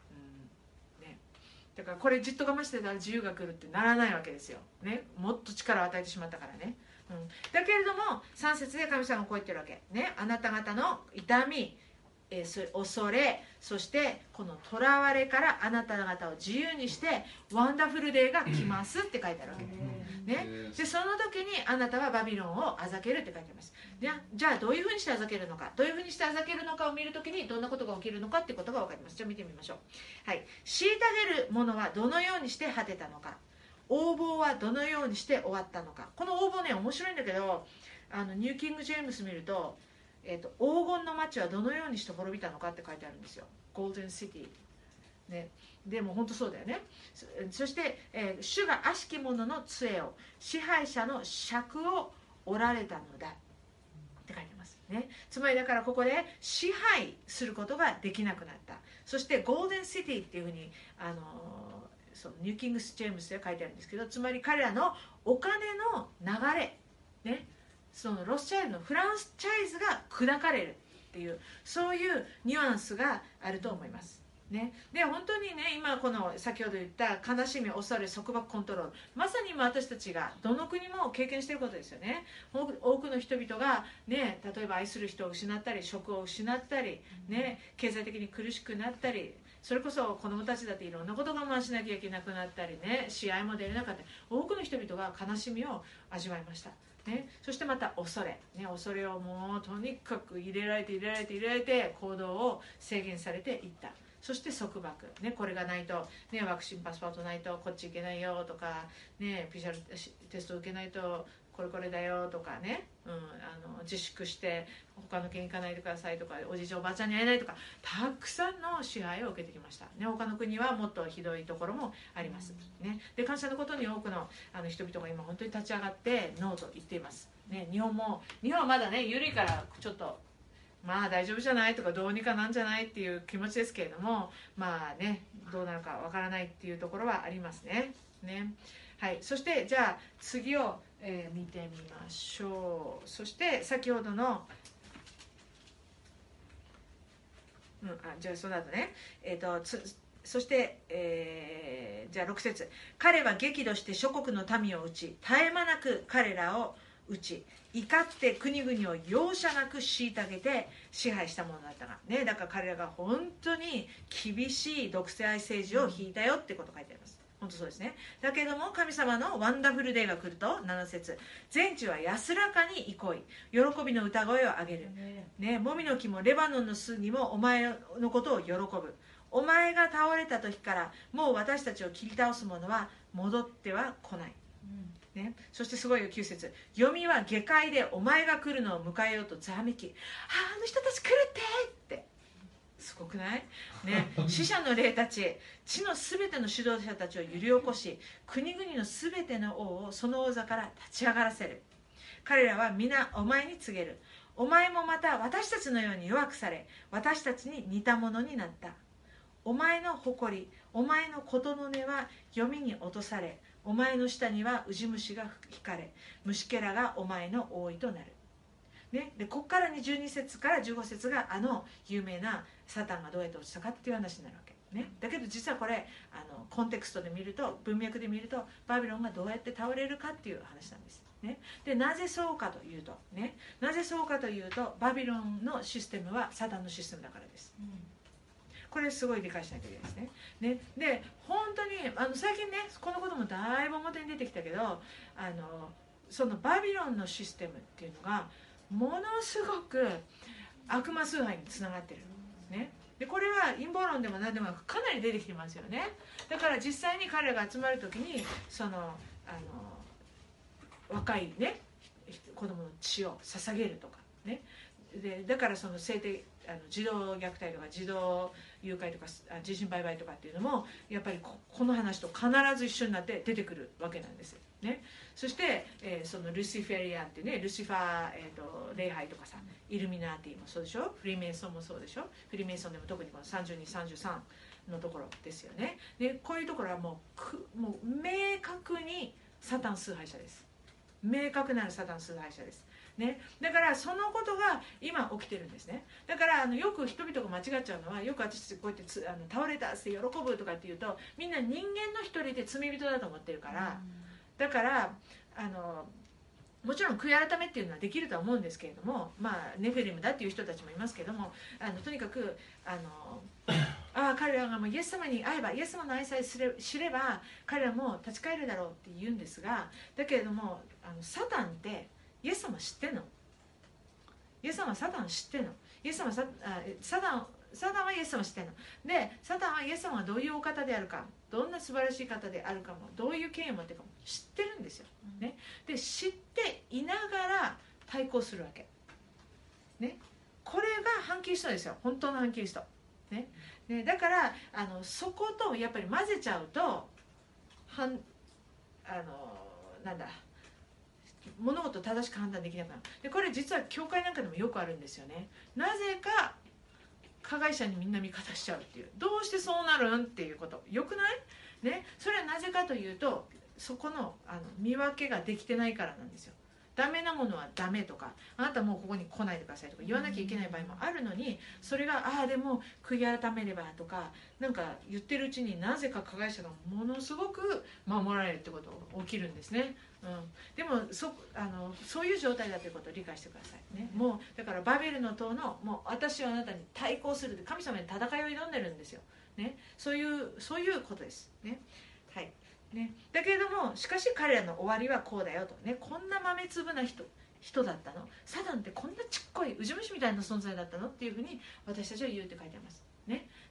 だからこれじっと我慢してたら自由が来るってならないわけですよ、もっと力を与えてしまったからね、だけれども3節で神様がこう言ってるわけ、あなた方の痛み、恐れ、そしてこの囚われからあなた方を自由にしてワンダフルデーが来ますって書いてあるわけでその時にあなたはバビロンをあざけるって書いてあります。じゃあどういうふうにしてあざけるのか、どういうふうにしてあざけるのかを見るときにどんなことが起きるのかってことが分かります。じゃあ見てみましょう。はい、虐げる者はどのようにして果てたのか、横暴はどのようにして終わったのか。この横暴ね面白いんだけど、ニューキング・ジェームス見ると、黄金の町はどのようにして滅びたのかって書いてあるんですよ。ゴールデンシティ、でも本当そうだよね。そして、主が悪しき者の杖を、支配者の尺を折られたのだって書いてますね。つまりだからここで支配することができなくなった。そしてゴールデンシティっていうふうにそのニューキングス・ジェームスで書いてあるんですけど、つまり彼らのお金の流れ、そのロスチャイルドのフランチャイズが砕かれるっていう、そういうニュアンスがあると思います。で本当に今この先ほど言った悲しみ、恐れ、束縛、コントロール、まさに今私たちがどの国も経験していることですよね。多くの人々が、例えば愛する人を失ったり、職を失ったり、経済的に苦しくなったり、それこそ子どもたちだっていろんなことを我慢しなきゃいけなくなったり試合も出れなかったり、多くの人々が悲しみを味わいました。そしてまた恐れ、恐れをもうとにかく入れられて行動を制限されていった。 そして束縛、ね、これがないと、ね、ワクチンパスポートないとこっち行けないよとか、ね、PCRテスト受けないとこれだよとかね、自粛して他の県行かないでくださいとか、おじいちゃんおばあちゃんに会えないとか、たくさんの支配を受けてきました、ね、他の国はもっとひどいところもあります、ね、で感謝のことに多くの人々が今本当に立ち上がってノーと言っています、ね、日本はまだね緩いからちょっとまあ大丈夫じゃないとかどうにかなんじゃないっていう気持ちですけれども、まあねどうなるかわからないっていうところはありますね。はい、そしてじゃあ次を、見てみましょう。そして先ほどの、じゃあその後ね、そして、じゃあ6節、彼は激怒して諸国の民を討ち、絶え間なく彼らを討ち、怒って国々を容赦なく虐げて支配したものだったが、ね、だから彼らが本当に厳しい独裁政治を引いたよってことが書いてあります。本当そうですね。だけども神様のワンダフルデーが来ると、7節、全地は安らかに憩い、喜びの歌声を上げる、ね、もみの木もレバノンの杉もお前のことを喜ぶ。お前が倒れた時からもう私たちを切り倒す者は戻っては来ない、ね、そしてすごいよ9節、読みは下界でお前が来るのを迎えようとざわめき、あの人たち来るってすごくない、ね、死者の霊たち、地のすべての指導者たちを揺り起こし、国々のすべての王をその王座から立ち上がらせる。彼らは皆お前に告げる。お前もまた私たちのように弱くされ、私たちに似たものになった。お前の誇り、お前の事の根は読みに落とされ、お前の下にはウジ虫が引かれ、虫けらがお前の覆いとなる、ね、でここから12節から15節が有名なサタンがどうやって落ちたかっていう話になるわけ、ね、だけど実はこれコンテクストで見ると、文脈で見るとバビロンがどうやって倒れるかっていう話なんです、ね、でなぜそうかというと、ね、なぜそうかというとバビロンのシステムはサタンのシステムだからです、これすごい理解しなきゃいけないですね。で本当に最近ねこのこともだいぶ表に出てきたけどそのバビロンのシステムっていうのがものすごく悪魔崇拝につながってる、ね、でこれは陰謀論でも何でもかなり出てきてますよね。だから実際に彼らが集まる時にその若いね子供の血を捧げるとかね、でだからその性的児童虐待とか児童誘拐とか人身売買とかっていうのもやっぱりこの話と必ず一緒になって出てくるわけなんです、ね、そして、そのルシフェリアっていうね、ルシファー、礼拝とかさ、イルミナーティもそうでしょ、フリーメイソンもそうでしょ、フリーメイソンでも特にこの32、33のところですよね。でこういうところはもう明確にサタン崇拝者です。明確なるサタン崇拝者です、ね、だからそのことが今起きてるんですね。だからよく人々が間違っちゃうのは、よく私たちこうやって倒れたって喜ぶとかっていうと、みんな人間の一人で罪人だと思ってるから、だからもちろん悔い改めっていうのはできるとは思うんですけれども、ネフェリムだっていう人たちもいますけども、とにかく彼らがもうイエス様に会えば、イエス様の愛さえ知れば彼らも立ち返るだろうって言うんですが、だけれどもサタンってイエス様知ってんの？イエス様はサタン知ってんの？イエス様はサタンはイエス様知ってんの？でサタンはイエス様がどういうお方であるか、どんな素晴らしい方であるかも、どういう権威を持っているかも知ってるんですよ、ね、で知っていながら対抗するわけ、ね、これが反キリストですよ、本当の反キリスト、ね、でだからそことやっぱり混ぜちゃうとなんだ物事を正しく判断できなくなる。でこれ実は教会なんかでもよくあるんですよね。なぜか加害者にみんな味方しちゃうっていう、どうしてそうなるんっていうこと、よくない？ね、それはなぜかというと、そこの見分けができてないからなんですよ。ダメなものはダメとか、あなたもうここに来ないでくださいとか言わなきゃいけない場合もあるのに、それがでも悔い改めればとかなんか言ってるうちに、なぜか加害者がものすごく守られるってことが起きるんですね、でもそういう状態だということを理解してくださいね。もうだからバベルの塔のもう私はあなたに対抗するって神様に戦いを挑んでるんですよ、ね、そういうことですね。はいね、だけれどもしかし彼らの終わりはこうだよと、ね、こんな豆粒な人だったの、サタンってこんなちっこいウジ虫みたいな存在だったのっていうふうに私たちは言うって書いてあります、ね、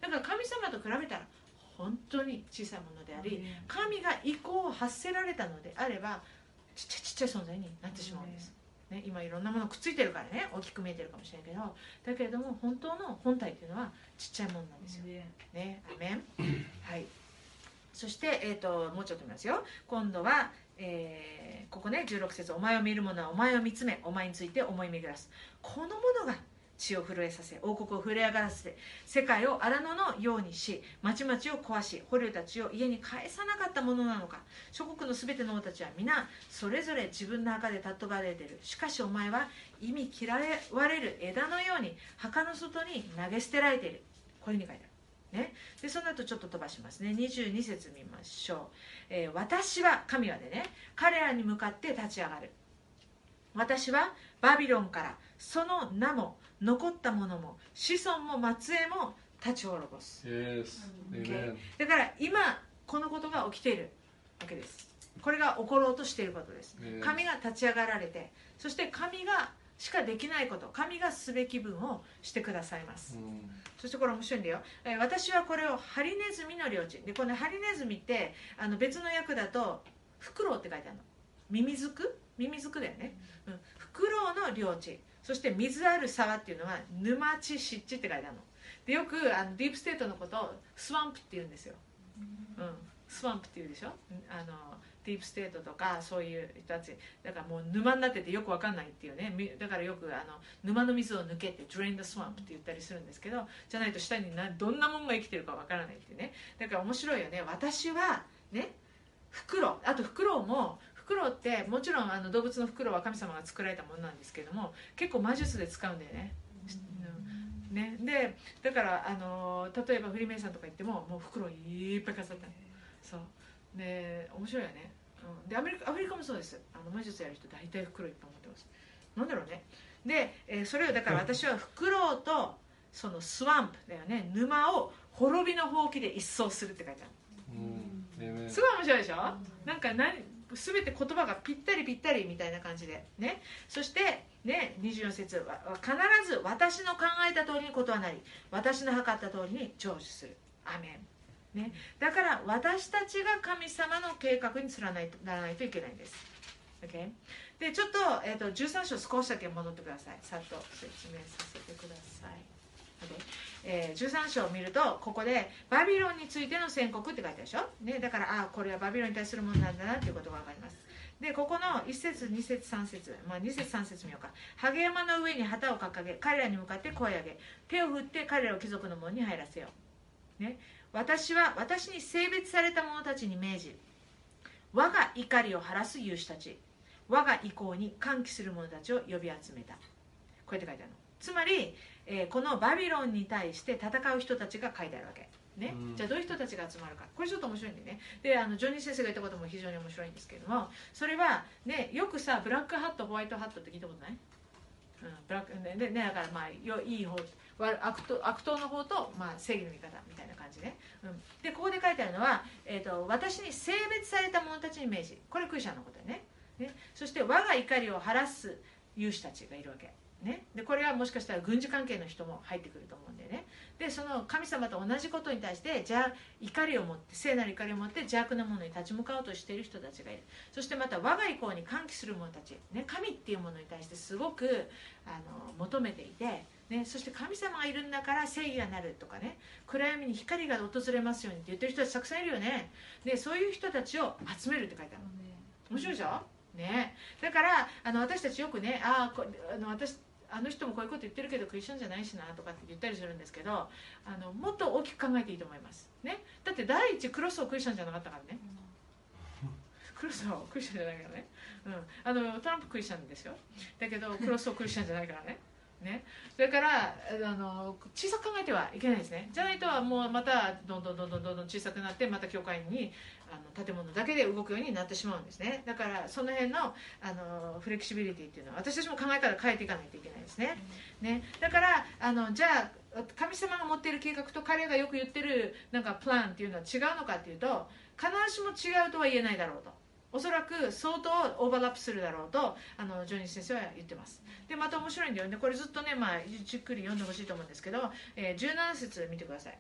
だから神様と比べたら本当に小さいものであり、神が意向を発せられたのであればちっちゃい存在になってしまうんです、ね、今いろんなものくっついてるからね大きく見えてるかもしれないけど、だけれども本当の本体っていうのはちっちゃいものなんですよ、ね、アメンはい。そして、もうちょっと見ますよ。今度は、ここね16節、お前を見る者はお前を見つめ、お前について思い巡らす。このものが地を震えさせ、王国を震え上がらせて、世界を荒野のようにし、町々を壊し、捕虜たちを家に帰さなかったものなのか。諸国のすべての王たちは皆それぞれ自分の墓で尊ばれている。しかしお前は忌み嫌われる枝のように墓の外に投げ捨てられている。こういうふうに書いてあるね、でその後ちょっと飛ばしますね。22節見ましょう、私は神はでね、彼らに向かって立ち上がる。私はバビロンからその名も残ったものも子孫も末裔も立ち滅ぼす、okay? だから今このことが起きているわけです。これが起ころうとしていることです。神が立ち上がられて、そして神がしかできないこと、神がすべき分をしてくださいます、そしてこれ面白いんだよ、私はこれをハリネズミの領地で、このハリネズミって別の訳だとフクロウって書いてあるの。ミミズクだよね、フクロウの領地、そして水ある沢っていうのは沼地湿地って書いてあるので、よくディープステートのことをスワンプって言うんですよ、スワンプって言うでしょ、ディープステートとかそういう人たちだからもう沼になっててよくわかんないっていうね、だからよく沼の水を抜けて Drain the swamp って言ったりするんですけど、じゃないと下にどんなもんが生きてるかわからないっていうね。だから面白いよね。私はね、フクロウ、あとフクロウってもちろん動物のフクロウは神様が作られたものなんですけども、結構魔術で使うんだよね、でだから例えばフリーメイさんとか行ってももうフクロウいっぱい飾ったの。そうで面白いよね、でアフリカもそうです。魔術やる人大体フクロウいっぱい持ってます。なんだろうね。で、それをだから私はフクロウとそのスワンプだよね、沼を滅びのほうきで一掃するって書いてある、すごい面白いでしょ。なんか全て言葉がぴったりみたいな感じでね。そしてね、24節は必ず私の考えた通りにことはなり、私の計った通りに成就する。アメン、ね、だから私たちが神様の計画にならないといけないんです、okay? でちょっと、13章少しだけ戻ってください。さっと説明させてください、okay? 13章を見るとここでバビロンについての宣告って書いてあるでしょ、ね、だからこれはバビロンに対するものなんだなっていうことが分かります。でここの1節2節3節、2節3節見ようか。ハゲ山の上に旗を掲げ、彼らに向かって声を上げ、手を振って彼らを貴族の門に入らせよう、ね、私は私に性別された者たちに命じ、我が怒りを晴らす勇士たち、我が意向に歓喜する者たちを呼び集めた。こうやって書いてあるの。つまり、このバビロンに対して戦う人たちが書いてあるわけね、じゃあどういう人たちが集まるか、これちょっと面白いんでね。でジョニー先生が言ったことも非常に面白いんですけれども、それはね、よくさブラックハットホワイトハットって聞いたことない？ブラックでね、だからまあいい方、悪党の方と、まあ、正義の味方みたいな感じね、でここで書いてあるのは、私に性別された者たちに命じ、これクリスチャンのことね。そして我が怒りを晴らす勇士たちがいるわけね。でこれはもしかしたら軍事関係の人も入ってくると思うんでね。でその神様と同じことに対して怒りを持って、聖なる怒りを持って邪悪なものに立ち向かおうとしている人たちがいる。そしてまた我が意向に歓喜する者たち、ね、神っていうものに対してすごく求めていて、ね、そして神様がいるんだから正義がなるとかね、暗闇に光が訪れますようにって言ってる人たちたくさんいるよね。でそういう人たちを集めるって書いてあるの。面白いでしょ、ね、だから私たちよくね、あの人もこういうこと言ってるけどクリスチャンじゃないしなとかって言ったりするんですけど、もっと大きく考えていいと思います、ね、だって第一クロスをクリスチャンじゃなかったからね。クロスをクリスチャンじゃないからね、トランプクリスチャンですよ。だけどクロスをクリスチャンじゃないからね。それから小さく考えてはいけないですね。じゃないともうまたどんどん小さくなって、また教会に建物だけで動くようになってしまうんですね。だからその辺のフレキシビリティっていうのは私たちも考え方変えていかないといけないですね。だからじゃあ神様が持っている計画と彼がよく言ってるなんかプランっていうのは違うのかっていうと、必ずしも違うとは言えないだろうと。おそらく相当オーバーラップするだろうとジョニー先生は言ってます。でまた面白いんだよね、これずっとね、じっくり読んでほしいと思うんですけど、17節見てください。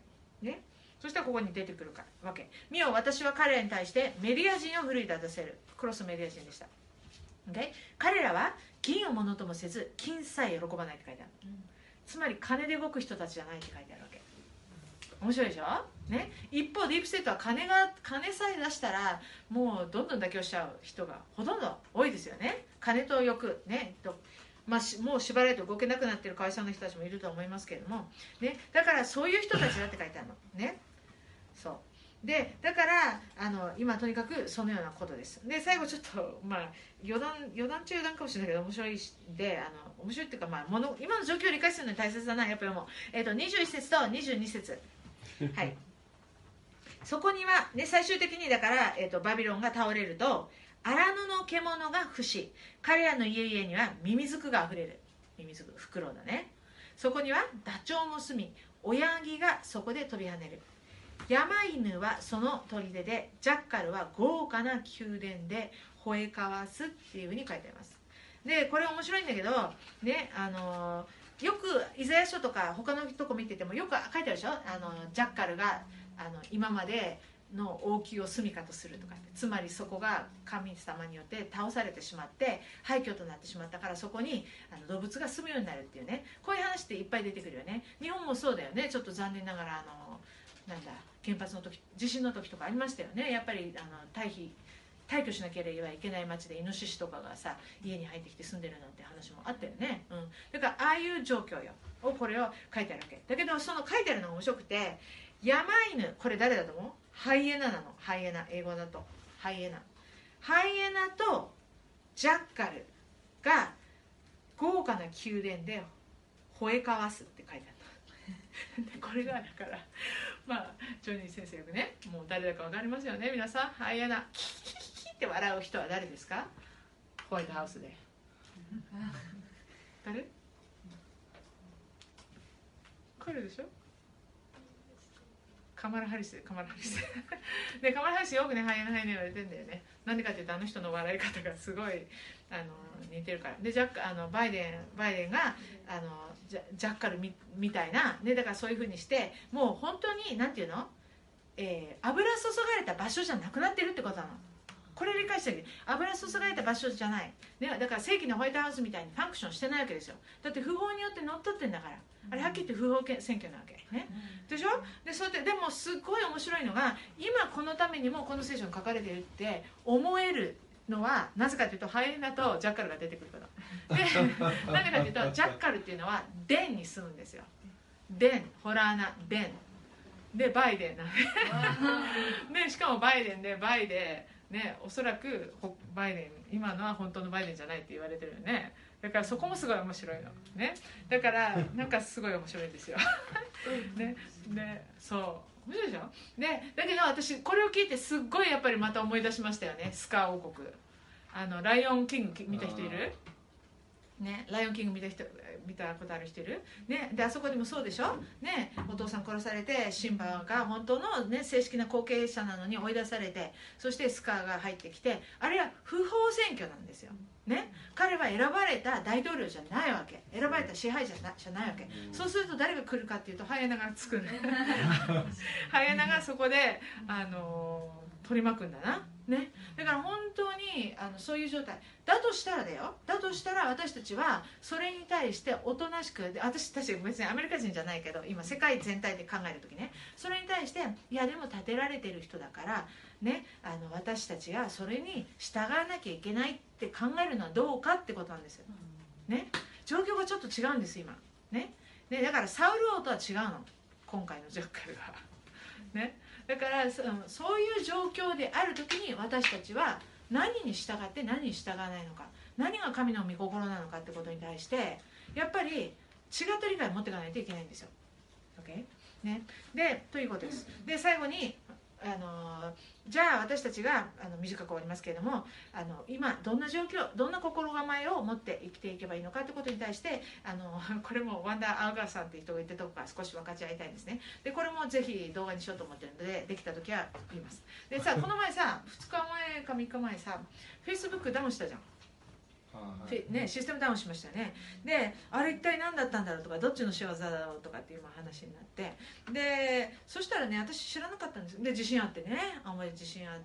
ね、そしたらここに出てくるわけ。見よ、私は彼らに対してメディア人を奮い立たせる。クロスメディア人でした。で彼らは銀をものともせず金さえ喜ばないって書いてある、つまり金で動く人たちじゃないって書いてあるわけ。面白いでしょ、ね、一方ディープステートは金さえ出したらもうどんどん妥協しちゃう人がほとんど多いですよね。金と欲ねもう縛られて動けなくなっている会社の人たちもいると思いますけれども、ね、だからそういう人たちだって書いてあるのね。そうでだから今とにかくそのようなことです。で最後ちょっと、余談中余談かもしれないけど面白いで面白いっていうか、今の状況を理解するのに大切だなやっぱりもう、21節と22節はいそこには、ね、最終的にだから、バビロンが倒れると荒布の獣が伏し彼らの家々にはミミズクがあふれる。ミミズクフクロウだね。そこにはダチョウも住み親木がそこで飛び跳ねる。山犬はその砦でジャッカルは豪華な宮殿で吠え交わすっていうふうに書いてあります。でこれ面白いんだけどねよくイザヤ書とか他のとこ見ててもよく書いてあるでしょ。ジャッカルが今までの王宮を住みかとするとか、つまりそこが神様によって倒されてしまって廃墟となってしまったからそこに動物が住むようになるっていうね、こういう話っていっぱい出てくるよね。日本もそうだよね。ちょっと残念ながら原発の時地震の時とかありましたよね。やっぱり退去しなければいけない町でイノシシとかがさ家に入ってきて住んでるなんて話もあったよね、だからああいう状況よをこれを書いてあるわけだけど、その書いてあるのが面白くて山犬、これ誰だと思う？ハイエナなの。ハイエナ、英語だとハイエナとジャッカルが豪華な宮殿で吠え交わすって書いてあるでこれがだからジョニー先生よくね、もう誰だか分かりますよね皆さん。ハイエナキキキキって笑う人は誰ですか？ホワイトハウスで誰？彼でしょ。カマラハリスでカマラハリスよくねハイエナ言われてんだよね。なんでかっていうと人の笑い方がすごい似てるから。でバイデンがジャッカルみたいな、ね、だからそういうふうにしてもう本当になんていうの、油注がれた場所じゃなくなってるってことなの。これ理解してる。油注がれた場所じゃない、ね、だから正規のホワイトハウスみたいにファンクションしてないわけですよ。だって不法によって乗っ取ってんだから。あれはっきり言って不法選挙なわけね。でしょ。でもすっごい面白いのが今このためにもこの聖書に書かれているって思えるのはなぜかというとハイエナとジャッカルが出てくるからでなんでかというとジャッカルっていうのは殿に住むんですよ。殿、ホラーナ殿でバイデンなんでしかもバイデンね、おそらくバイデン今のは本当のバイデンじゃないって言われてるよね。だからそこもすごい面白いのね。だからなんかすごい面白いんですよね。そう面白いでしょ。だけど私これを聞いてすっごいやっぱりまた思い出しましたよね。スカー王国ライオンキング見た人いる？ね、ライオンキング見たことある人いる、ね、であそこにもそうでしょ、ね、お父さん殺されてシンバが本当の、ね、正式な後継者なのに追い出されて、そしてスカーが入ってきて、あれは不法選挙なんですよ、ね、彼は選ばれた大統領じゃないわけ、選ばれた支配者じゃないわけ。そうすると誰が来るかっていうとハイエナがつくんだハイエナがそこで取り巻くんだな、ね、だから本当にそういう状態だとしたら私たちはそれに対しておとなしく、私たち別にアメリカ人じゃないけど今世界全体で考える時ね、それに対していやでも立てられてる人だからね、私たちがそれに従わなきゃいけないって考えるのはどうかってことなんですよ、ね、状況がちょっと違うんです今、ね、だからサウル王とは違うの今回のジャッカルはね。だからそういう状況である時に私たちは何に従って何に従わないのか、何が神の御心なのかってことに対してやっぱり違った理解を持っていかないといけないんですよ、okay？ね、でということです。で最後にじゃあ私たちが短く終わりますけれども今どんな状況どんな心構えを持って生きていけばいいのかということに対してこれもワンダー・アウガーさんという人が言ってたとこから少し分かち合いたいんですね。でこれもぜひ動画にしようと思ってるのでできた時は言います。でさこの前さ2日前か3日前さ Facebook ダウンしたじゃんね、システムダウンしましたよね。であれ一体何だったんだろうとか、どっちの仕業だろうとかっていう話になって、でそしたらね、私知らなかったんです。で地震あってね、青森で地震あって、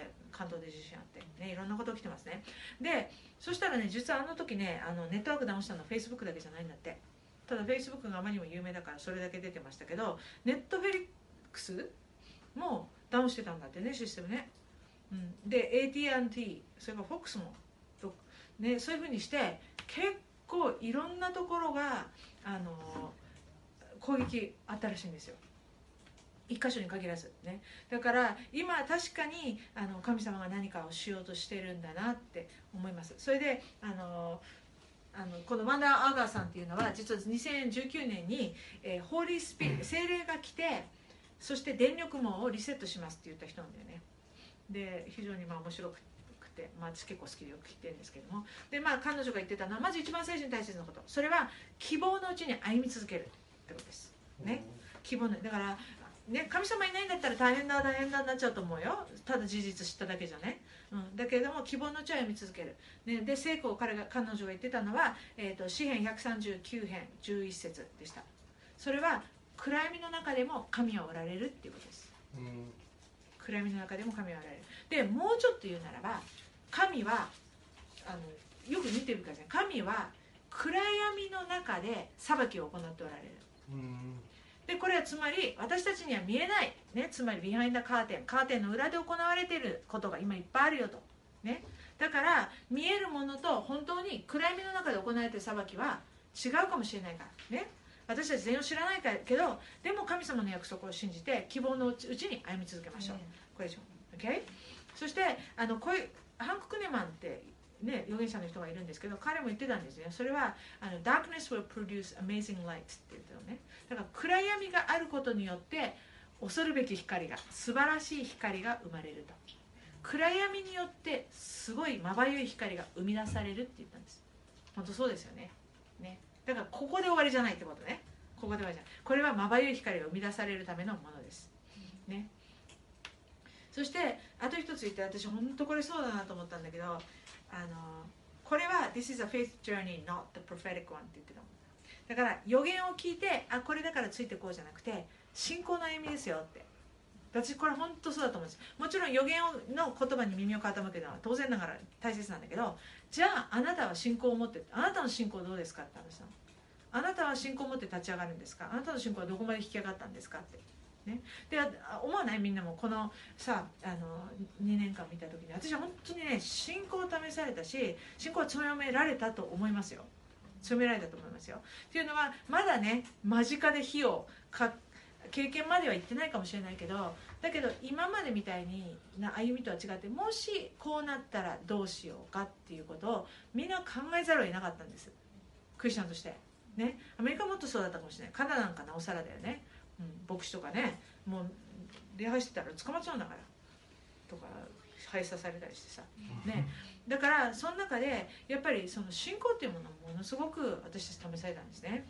関東で地震あってね、いろんなこと起きてますね。でそしたらね、実はあの時ね、ネットワークダウンしたのはフェイスブックだけじゃないんだって。ただフェイスブックがあまりにも有名だからそれだけ出てましたけど、ネットフェリックスもダウンしてたんだってね、システムね。で AT&T、 それから FOX もね、そういうふうにして結構いろんなところが攻撃あったらしいんですよ、一箇所に限らずね。だから今確かに神様が何かをしようとしてるんだなって思います。それでこのワンダー・アーガーさんっていうのは実は2019年に、ホーリースピリット、精霊が来て、そして電力網をリセットしますって言った人なんだよね。で非常に面白くて、私結構好きでよく聞いてるんですけども、で彼女が言ってたのは、まず一番最初に大切なこと、それは希望のうちに歩み続けるってことですね。希望のだからね、神様いないんだったら大変だ大変だになっちゃうと思うよ、ただ事実知っただけじゃね。だけれども希望のうちは歩み続ける、ね、で聖句を彼女が言ってたのは、詩編139編11節でした。それは暗闇の中でも神はおられるっていうことです。暗闇の中でも神はおられる。でもうちょっと言うならば、神はよく見てみてください。神は暗闇の中で裁きを行っておられる。でこれはつまり私たちには見えない、ね、つまりビハインダカーテンの裏で行われていることが今いっぱいあるよと、ね、だから見えるものと本当に暗闇の中で行われている裁きは違うかもしれないからね。私たち全容知らないけど、でも神様の約束を信じて希望のうちに歩み続けましょう、これでしょ、OK？ そしてこういうハンク・クネマンってね、預言者の人がいるんですけど、彼も言ってたんですね。それはDarkness will produce amazing light って言ってたのね。だから暗闇があることによって恐るべき光が、素晴らしい光が生まれると。暗闇によってすごいまばゆい光が生み出されるって言ったんです。本当そうですよね。だからここで終わりじゃないってことね。ここで終わりじゃない。これはまばゆい光が生み出されるためのものですね。そしてあと一つ言って、私本当これそうだなと思ったんだけど、これは This is a faith journey, not the prophetic one って言ってたの。だから予言を聞いて、これだからついてこうじゃなくて、信仰の歩みですよって。私これ本当そうだと思うんです。もちろん予言の言葉に耳を傾けるのは当然ながら大切なんだけど、じゃああなたは信仰を持って、あなたの信仰どうですかって話なの。あなたは信仰を持って立ち上がるんですか、あなたの信仰はどこまで引き上がったんですかってね。で思わない？みんなもこのさ2年間見た時に、私は本当にね、信仰を試されたし、信仰を強められたと思いますよ。強められたと思いますよ。っていうのは、まだね間近で火を経験までは行ってないかもしれないけど、だけど今までみたいに歩みとは違って、もしこうなったらどうしようかっていうことをみんな考えざるを得なかったんです、クリスチャンとしてね。アメリカもっとそうだったかもしれない。カナダなんかなおさらだよね。牧師とかね、もう礼拝してたら捕まっちゃうんだからとか閉鎖されたりしてさ、ね、だからその中でやっぱりその信仰っていうものをものすごく私たち試されたんですね。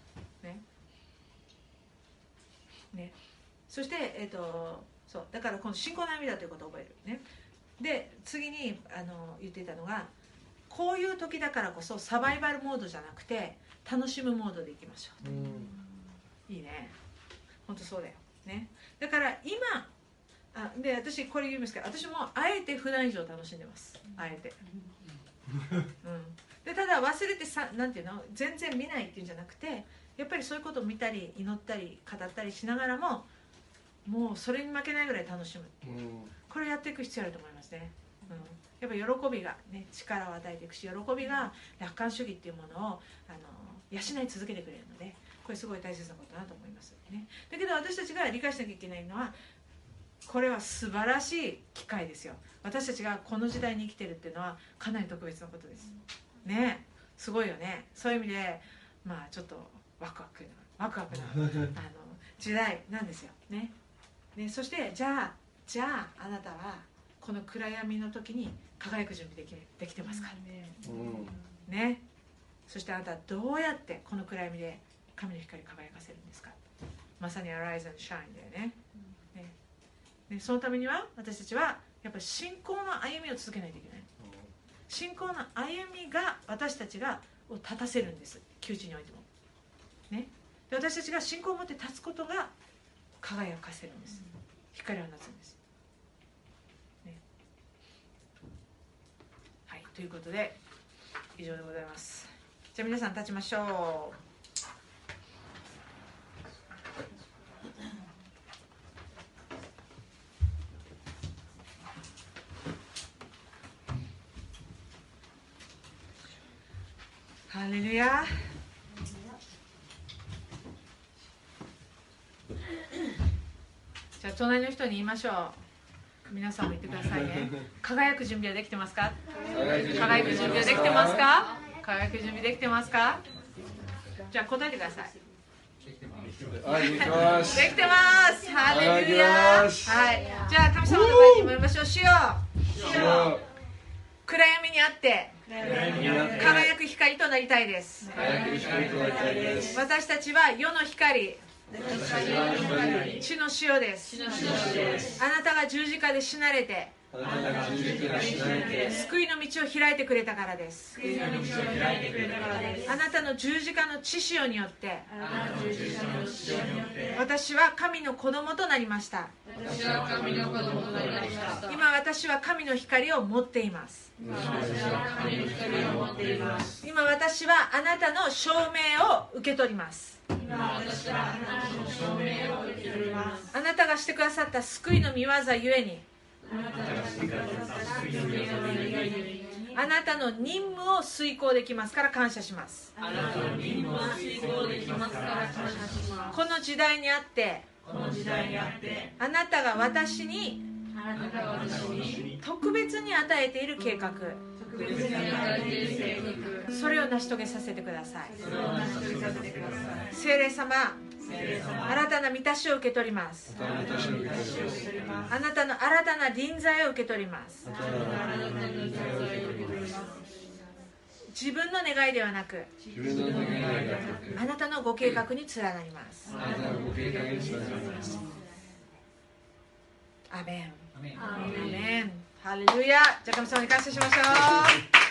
そしてそうだからこの信仰の歩みだということを覚えるね。で次に言っていたのが、こういう時だからこそサバイバルモードじゃなくて楽しむモードでいきましょう。いいね、本当そうだよね。だから今で私これ言いますけど、私もあえて普段以上楽しんでます。あえてでただ忘れてなんていうの、全然見ないっていうんじゃなくて、やっぱりそういうことを見たり祈ったり語ったりしながらも、もうそれに負けないぐらい楽しむっていう、これをやっていく必要あると思いますね。やっぱり喜びが、ね、力を与えていくし、喜びが楽観主義っていうものを養い続けてくれるので、これすごい大切なことだなと思いますね。だけど私たちが理解しなきゃいけないのは、これは素晴らしい機会ですよ。私たちがこの時代に生きてるっていうのはかなり特別なことですね。すごいよね。そういう意味でちょっとワクワクな時代なんですよね。そしてじゃああなたはこの暗闇の時に輝く準備できてますかね。そしてあなたはどうやってこの暗闇で神の光を輝かせるんですか。まさに Arise and Shine だよね。そのためには私たちはやっぱり信仰の歩みを続けないといけない。 信仰の歩みが私たちを立たせるんです。窮地においても、ね、で私たちが信仰を持って立つことが輝かせるんです。光を放つんです、ね。はい、ということで以上でございます。じゃあ皆さん立ちましょう。ハレルヤ。じゃあ隣の人に言いましょう。皆さんも言ってくださいね。輝く準備はできてますか？輝く準備はできてますか？輝く準備できてますか？じゃあ答えてください。できてます。できてます。ハレルヤ。はい。じゃあ神様の前に参りましょう。主よ。暗闇にあって輝く光となりたいです。私たちは世の光、地の塩です。あなたが十字架で死なれて救いの道を開いてくれたからです。あなたの十字架の血潮によって私は神の子供となりました。今私は神の光を持っています。今私はあなたの証明を受け取ります。あなたがしてくださった救いの御業ゆえにあなたの任務を遂行できますから感謝します。この時代にあってあなたが私に特別に与えている計画、それを成し遂げさせてください。聖霊様、新たな満たしを受け取ります。あなたの新たな臨在を受け取ります。自分の願いではなくあなたのご計画に連なります。アメン。アメン。ハレルヤ。じゃあ神様に感謝しましょう。